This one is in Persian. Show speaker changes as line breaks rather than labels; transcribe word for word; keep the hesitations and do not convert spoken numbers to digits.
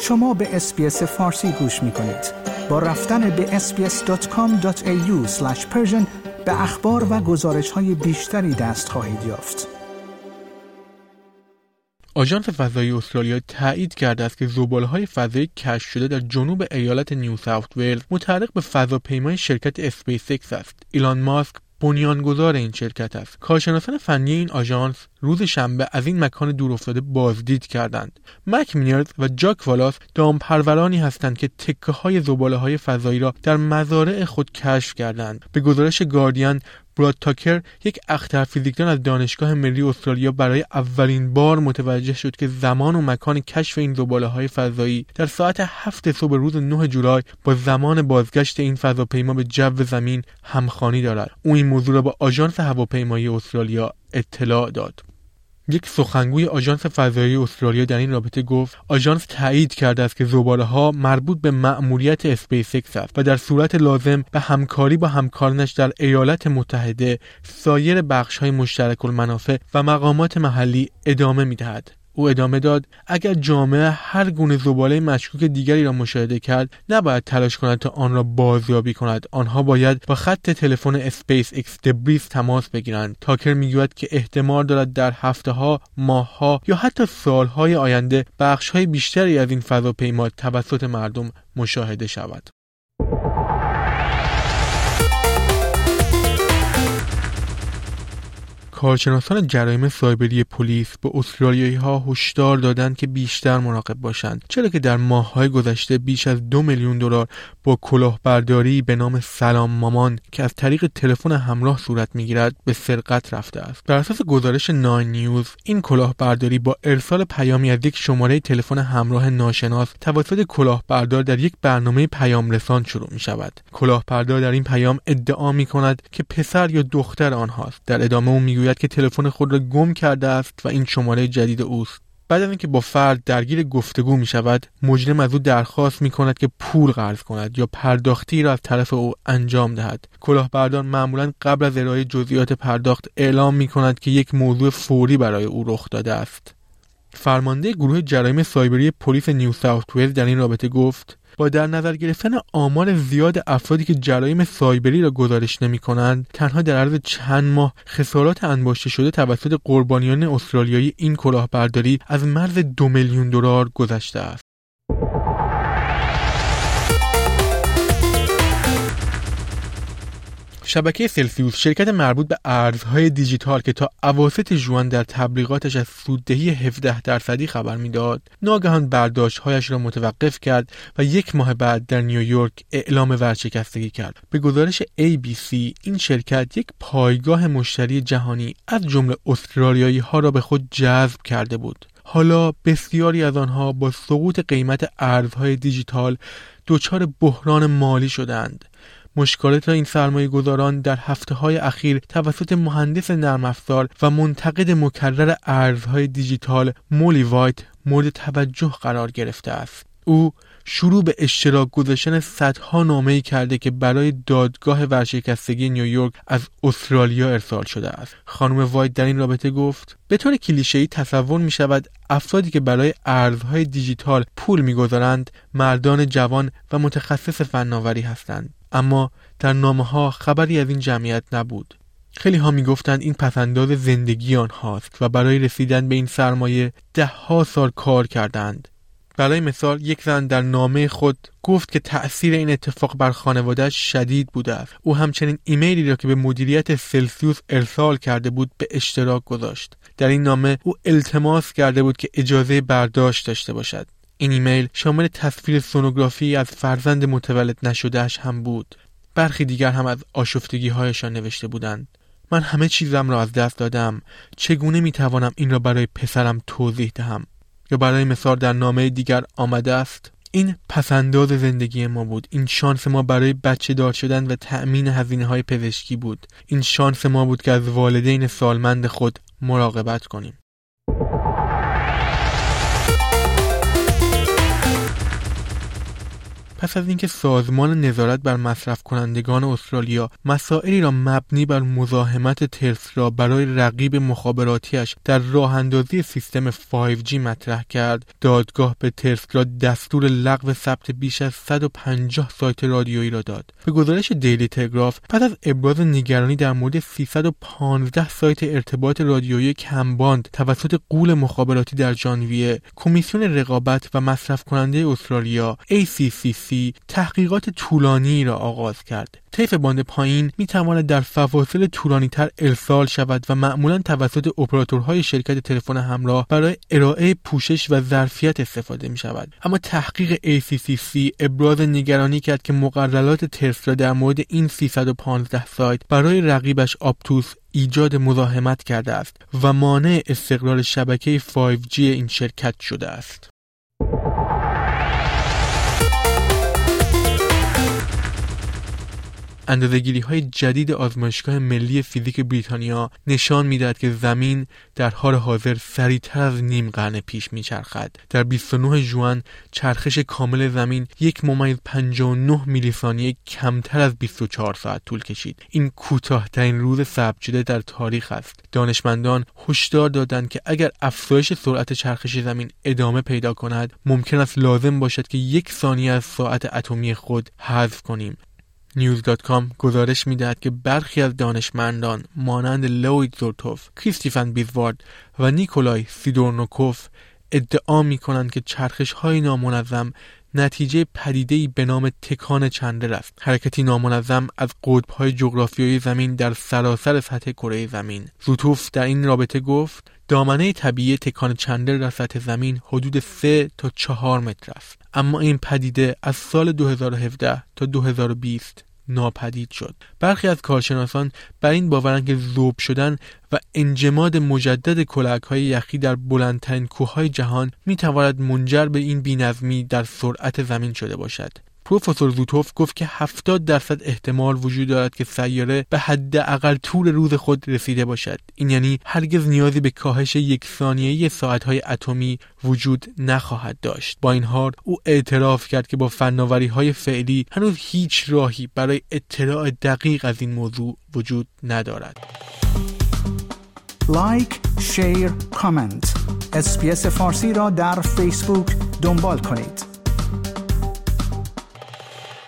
شما به اس‌بی‌اس فارسی گوش می‌کنید. با رفتن به اس بی اس دات کام دات ای یو اسلش پرشن به اخبار و گزارش‌های بیشتری دست خواهید یافت.
آژانس فضایی استرالیا تایید کرده است که زباله‌های فضایی کشف شده در جنوب ایالت نیو ساوت ولز متعلق به فضاپیمای شرکت اسپیس ایکس است. ایلان ماسک بنیانگذار این شرکت است. کارشناسان فنی این آژانس روز شنبه از این مکان دورافتاده بازدید کردند. مک مینرز و جاک والاس دامپرورانی هستند که تکه‌های زباله‌های فضایی را در مزارع خود کشف کردند. به گزارش گاردین، براد تاکر، یک اختر فیزیکدان از دانشگاه ملی استرالیا، برای اولین بار متوجه شد که زمان و مکان کشف این زباله‌های فضایی در ساعت هفت صبح روز نه جولای با زمان بازگشت این فضاپیما به جو زمین همخوانی دارد. او این موضوع را با آژانس هواپیمایی استرالیا اطلاع داد. یک سخنگوی آژانس فضایی استرالیا در این رابطه گفت آژانس تایید کرده است که زباله‌ها مربوط به مأموریت اسپیس ایکس است و در صورت لازم به همکاری با همکارانش در ایالات متحده، سایر بخش‌های مشترک المنافع و مقامات محلی ادامه می‌دهد. او ادامه داد اگر جامعه هر گونه زباله مشکوک دیگری را مشاهده کرد، نباید تلاش کند تا آن را بازیابی کند. آنها باید با خط تلفن اسپیس ایکس دبریز تماس بگیرند. تاکر میگوید که احتمال دارد در هفته‌ها، ماه‌ها یا حتی سال‌های آینده بخش‌های بیشتری از این فضاپیما توسط مردم مشاهده شود. کارشناسان جرایم سایبری پلیس به استرالیایی‌ها هشدار دادند که بیشتر مراقب باشند، چرا که در ماه‌های گذشته بیش از دو میلیون دلار با کلاهبرداری به نام سلام مامان که از طریق تلفن همراه صورت می‌گیرد به سرقت رفته است. بر اساس گزارش ناین نیوز، این کلاهبرداری با ارسال پیامی از یک شماره تلفن همراه ناشناس توسط کلاهبردار در یک برنامه پیام رسان شروع می‌شود. کلاهبردار در این پیام ادعا می‌کند که پسر یا دختر آنهاست. در ادامه او میگوید که تلفن خود را گم کرده است و این شماره جدید اوست. بعد از اینکه با فرد درگیر گفتگو می شود، مجرم از او درخواست می کند که پول قرض کند یا پرداختی را از طرف او انجام دهد. کلاهبردار معمولاً قبل از ارائه جزئیات پرداخت اعلام می کند که یک موضوع فوری برای او رخ داده است. فرمانده گروه جرایم سایبری پلیس نیو ساوت ولز در این رابطه گفت با در نظر گرفتن آمار زیاد افرادی که جرایم سایبری را گزارش نمی‌کنند، تنها در عرض چند ماه خسارات انباشته شده توسط قربانیان استرالیایی این کلاهبرداری از مرز دو میلیون دلار گذشته است. شبکه سلسیوس، شرکت مربوط به ارزهای دیجیتال که تا اواسط ژوئن در تبلیغاتش از سوددهی هفده درصدی خبر میداد، ناگهان برداشت‌هایش را متوقف کرد و یک ماه بعد در نیویورک اعلام ورشکستگی کرد. به گزارش ای بی سی، این شرکت یک پایگاه مشتری جهانی از جمله استرالیایی‌ها را به خود جذب کرده بود. حالا بسیاری از آنها با سقوط قیمت ارزهای دیجیتال دچار بحران مالی شدند. مشکلات این سرمایه گذاران در هفته های اخیر توسط مهندس نرم افزار و منتقد مکرر ارزهای دیجیتال مولی وایت مورد توجه قرار گرفته است. او شروع به اشتراک گذاشتن صدها نامه‌ای کرده که برای دادگاه ورشکستگی نیویورک از استرالیا ارسال شده است. خانم وایت در این رابطه گفت به طور کلیشه‌ای تصور می شود افرادی که برای ارزهای دیجیتال پول می گذارند مردان جوان و متخصص فناوری هستند، اما در نامه‌ها خبری از این جمعیت نبود. خیلی ها می گفتند این پسنداز زندگی آنهاست و برای رسیدن به این سرمایه ده ها سال کار کردند. برای مثال یک زن در نامه خود گفت که تأثیر این اتفاق بر خانواده‌اش شدید بوده است. او همچنین ایمیلی را که به مدیریت سلسیوس ارسال کرده بود به اشتراک گذاشت. در این نامه او التماس کرده بود که اجازه برداشت داشته باشد. این ایمیل شامل تصویر سونوگرافی از فرزند متولد نشده‌اش هم بود. برخی دیگر هم از آشفتگی‌هایشان نوشته بودند. من همه چیزم را از دست دادم. چگونه می‌توانم این را برای پسرم توضیح دهم؟ یا برای مثال در نامه دیگر آمده است: این پسنداز زندگی ما بود. این شانس ما برای بچه دار شدن و تأمین هزینه‌های پزشکی بود. این شانس ما بود که از والدین سالمند خود مراقبت کنیم. پس از اینکه سازمان نظارت بر مصرف کنندگان استرالیا مسائلی را مبنی بر مزاحمت تلسرا برای رقیب مخابراتیش در راه اندازی سیستم فایو جی مطرح کرد، دادگاه به تلسرا دستور لغو ثبت بیش از صد و پنجاه سایت رادیویی را داد. به گزارش دیلی تلگراف، پس از ابراز نگرانی در مورد سیصد و پانزده سایت ارتباط رادیویی کمباند توسط غول مخابراتی در ژانویه، کمیسیون رقابت و مصرف کننده استرالیا ای سی سی سی تحقیقات طولانی را آغاز کرد. طیف باند پایین می تواند در فواصل طولانی تر ارسال شود و معمولا توسط اپراتورهای شرکت تلفن همراه برای ارائه پوشش و ظرفیت استفاده می شود. اما تحقیق ای سی سی سی ابراز نگرانی کرد که مقررات تلسرا در مورد این سیصد و پانزده سایت برای رقیبش آپتوس ایجاد مزاحمت کرده است و مانع استقرار شبکه فایو جی این شرکت شده است. اندازه‌گیری‌های جدید آزمایشگاه ملی فیزیک بریتانیا نشان می‌دهد که زمین در حال حاضر سریعتر از نیم قرن پیش می‌چرخد. در بیست و نه ژوئن چرخش کامل زمین یک ممیز پنجاه و نه میلی ثانیه کمتر از بیست و چهار ساعت طول کشید. این کوتاه‌ترین روز ثبت شده در تاریخ است. دانشمندان هشدار دادند که اگر افزایش سرعت چرخش زمین ادامه پیدا کند، ممکن است لازم باشد که یک ثانیه از ساعت اتمی خود حذف کنیم. نیوز دات کام گزارش می‌دهد که برخی از دانشمندان مانند لوید زورتوف، کریستیفن بیزوارد و نیکولای سیدورنوکوف ادعا می‌کنند که چرخش‌های نامنظم نتیجه پدیده‌ای به نام تکان چندر است، حرکتی نامنظم از قطب‌های جغرافیایی زمین در سراسر سطح کره زمین. زورتوف در این رابطه گفت دامنه طبیعی تکان چندر در سطح زمین حدود سه تا چهار متر است، اما این پدیده از سال دو هزار و هفده تا دو هزار و بیست ناپدید شد. برخی از کارشناسان بر این باورند که ذوب شدن و انجماد مجدد کلاهک‌های یخی در بلندترین کوههای جهان می‌تواند منجر به این بی‌نظمی در سرعت زمین شده باشد. پروفسور زوتوف گفت که هفتاد درصد احتمال وجود دارد که سیاره به حداقل طول روز خود رسیده باشد. این یعنی هرگز نیازی به کاهش یک ثانیه‌ای ساعت‌های اتمی وجود نخواهد داشت. با این حال او اعتراف کرد که با فناوری‌های فعلی هنوز هیچ راهی برای اطلاع دقیق از این موضوع وجود ندارد.
لایک، شیر، کامنت. اس بی اس فارسی را در فیسبوک دنبال کنید.